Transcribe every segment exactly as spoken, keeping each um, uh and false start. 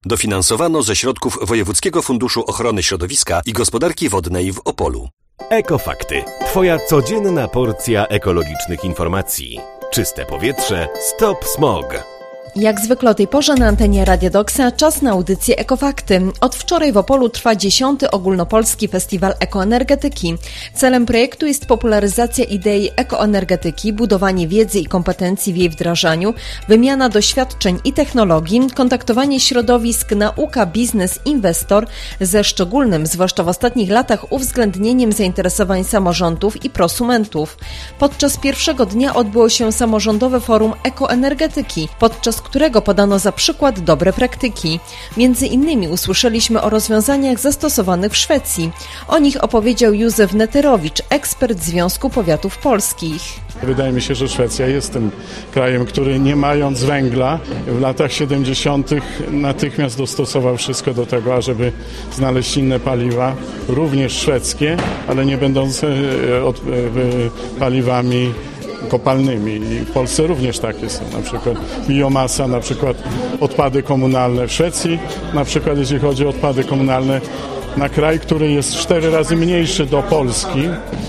Dofinansowano ze środków Wojewódzkiego Funduszu Ochrony Środowiska i Gospodarki Wodnej w Opolu. Ekofakty. Twoja codzienna porcja ekologicznych informacji. Czyste powietrze. Stop smog. Jak zwykle o tej porze na antenie Radia Doksa czas na audycję Ekofakty. Od wczoraj w Opolu trwa dziesiąty ogólnopolski festiwal ekoenergetyki. Celem projektu jest popularyzacja idei ekoenergetyki, budowanie wiedzy i kompetencji w jej wdrażaniu, wymiana doświadczeń i technologii, kontaktowanie środowisk, nauka, biznes, inwestor ze szczególnym, zwłaszcza w ostatnich latach, uwzględnieniem zainteresowań samorządów i prosumentów. Podczas pierwszego dnia odbyło się samorządowe forum ekoenergetyki, podczas którego podano za przykład dobre praktyki. Między innymi usłyszeliśmy o rozwiązaniach zastosowanych w Szwecji. O nich opowiedział Józef Neterowicz, ekspert Związku Powiatów Polskich. Wydaje mi się, że Szwecja jest tym krajem, który nie mając węgla w latach siedemdziesiątych natychmiast dostosował wszystko do tego, ażeby znaleźć inne paliwa, również szwedzkie, ale nie będące paliwami kopalnymi. I w Polsce również takie są. Na przykład biomasa, na przykład odpady komunalne w Szwecji, na przykład jeśli chodzi o odpady komunalne na kraj, który jest cztery razy mniejszy do Polski,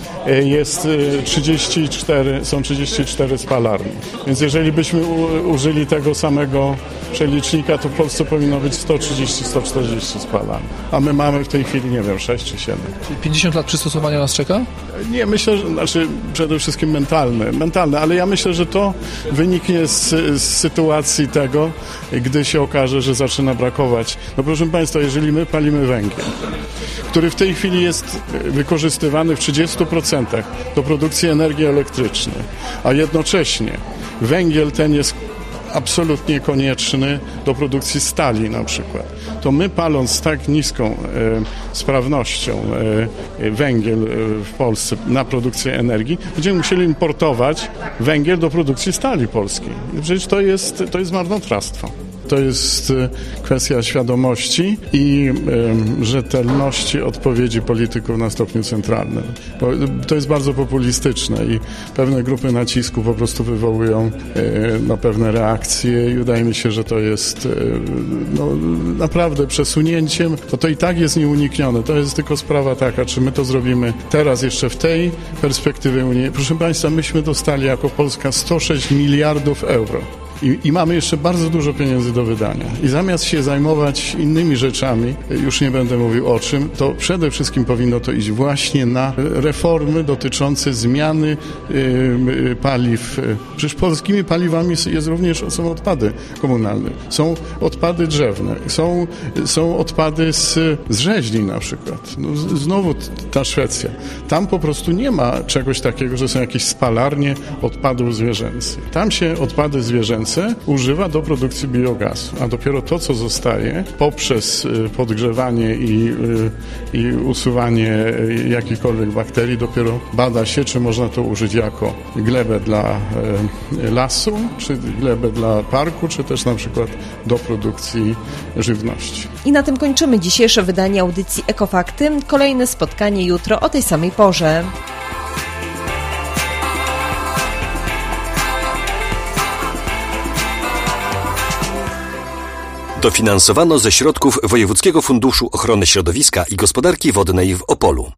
jest trzydzieści cztery, są trzydzieści cztery spalarnie. Więc jeżeli byśmy u, użyli tego samego przelicznika, to w Polsce powinno być sto trzydzieści do stu czterdziestu spalarni. A my mamy w tej chwili, nie wiem, sześć czy siedem. Czyli pięćdziesiąt lat przystosowania nas czeka? Nie, myślę, że znaczy przede wszystkim mentalne, mentalne, ale ja myślę, że to wyniknie z, z sytuacji tego, gdy się okaże, że zaczyna brakować. No proszę Państwa, jeżeli my palimy węgiel, który w tej chwili jest wykorzystywany w trzydziestu procentach do produkcji energii elektrycznej, a jednocześnie węgiel ten jest absolutnie konieczny do produkcji stali na przykład, to my paląc z tak niską e, sprawnością e, węgiel w Polsce na produkcję energii, będziemy musieli importować węgiel do produkcji stali polskiej. Przecież to jest, to jest marnotrawstwo. To jest kwestia świadomości i y, rzetelności odpowiedzi polityków na stopniu centralnym. Bo to jest bardzo populistyczne i pewne grupy nacisku po prostu wywołują y, no, pewne reakcje i wydaje mi się, że to jest y, no, naprawdę przesunięciem, bo to i tak jest nieuniknione. To jest tylko sprawa taka, czy my to zrobimy teraz jeszcze w tej perspektywie Unii. Proszę Państwa, myśmy dostali jako Polska sto sześć miliardów euro. I, I mamy jeszcze bardzo dużo pieniędzy do wydania. I zamiast się zajmować innymi rzeczami, już nie będę mówił o czym, to przede wszystkim powinno to iść właśnie na reformy dotyczące zmiany y, paliw. Przecież polskimi paliwami jest również, są odpady komunalne, są odpady drzewne, są, są odpady z, z rzeźni na przykład. No, znowu ta Szwecja. Tam po prostu nie ma czegoś takiego, że są jakieś spalarnie odpadów zwierzęcych. Tam się odpady zwierzęce używa do produkcji biogazu, a dopiero to, co zostaje poprzez podgrzewanie i, i usuwanie jakichkolwiek bakterii, dopiero bada się, czy można to użyć jako glebę dla lasu, czy glebę dla parku, czy też na przykład do produkcji żywności. I na tym kończymy dzisiejsze wydanie audycji Ekofakty. Kolejne spotkanie jutro o tej samej porze. Dofinansowano ze środków Wojewódzkiego Funduszu Ochrony Środowiska i Gospodarki Wodnej w Opolu.